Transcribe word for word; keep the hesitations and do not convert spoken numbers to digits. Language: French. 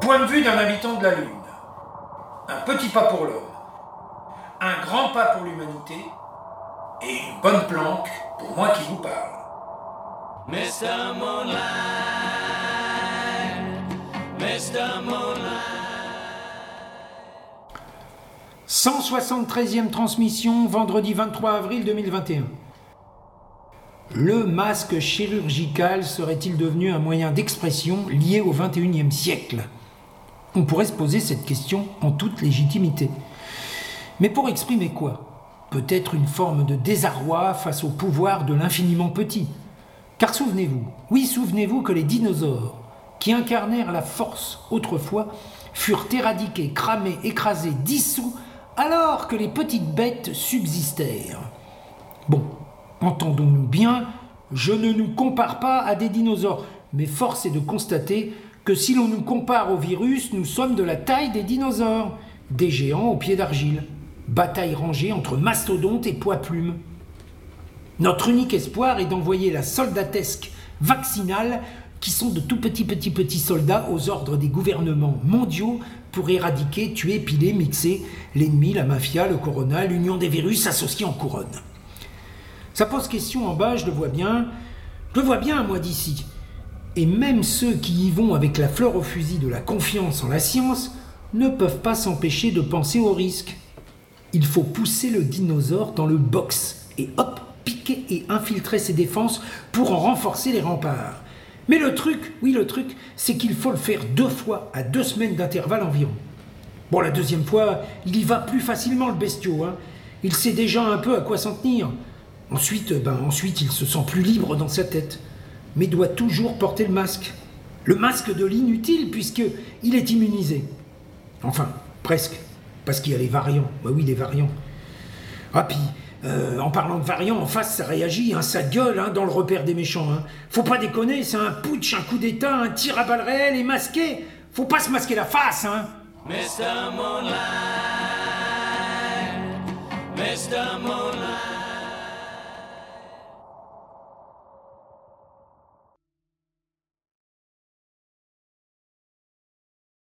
point de vue d'un habitant de la Lune. Un petit pas pour l'homme, un grand pas pour l'humanité, et une bonne planque pour moi qui vous parle. mister Moonlight, mister Moonlight. cent soixante-treizième transmission, vendredi vingt-trois avril deux mille vingt et un. Le masque chirurgical serait-il devenu un moyen d'expression lié au vingt et unième siècle ? On pourrait se poser cette question en toute légitimité. Mais pour exprimer quoi ? Peut-être une forme de désarroi face au pouvoir de l'infiniment petit. Car souvenez-vous, oui souvenez-vous que les dinosaures, qui incarnèrent la force autrefois, furent éradiqués, cramés, écrasés, dissous, alors que les petites bêtes subsistèrent. Bon, entendons-nous bien, je ne nous compare pas à des dinosaures, mais force est de constater que si l'on nous compare au virus, nous sommes de la taille des dinosaures, des géants aux pieds d'argile. Bataille rangée entre mastodontes et poids-plumes. Notre unique espoir est d'envoyer la soldatesque vaccinale, qui sont de tout petits petits petits soldats aux ordres des gouvernements mondiaux pour éradiquer, tuer, piler, mixer l'ennemi, la mafia, le corona, l'union des virus associés en couronne. Ça pose question en bas, je le vois bien, je le vois bien moi d'ici. Et même ceux qui y vont avec la fleur au fusil de la confiance en la science ne peuvent pas s'empêcher de penser au risque. Il faut pousser le dinosaure dans le box et hop, piquer et infiltrer ses défenses pour en renforcer les remparts. Mais le truc, oui le truc, c'est qu'il faut le faire deux fois à deux semaines d'intervalle environ. Bon, la deuxième fois, il y va plus facilement le bestiau, hein. Il sait déjà un peu à quoi s'en tenir. Ensuite, ben ensuite, il se sent plus libre dans sa tête, mais doit toujours porter le masque. Le masque de l'inutile, puisqu'il est immunisé. Enfin, presque, parce qu'il y a les variants. Bah oui, les variants. Ah, puis, euh, en parlant de variants, en face, ça réagit, hein, ça gueule hein, dans le repère des méchants. Hein. Faut pas déconner, c'est un putsch, un coup d'état, un tir à balles réelles et masqué. Faut pas se masquer la face, hein. mister Moonlight, mister Moonlight.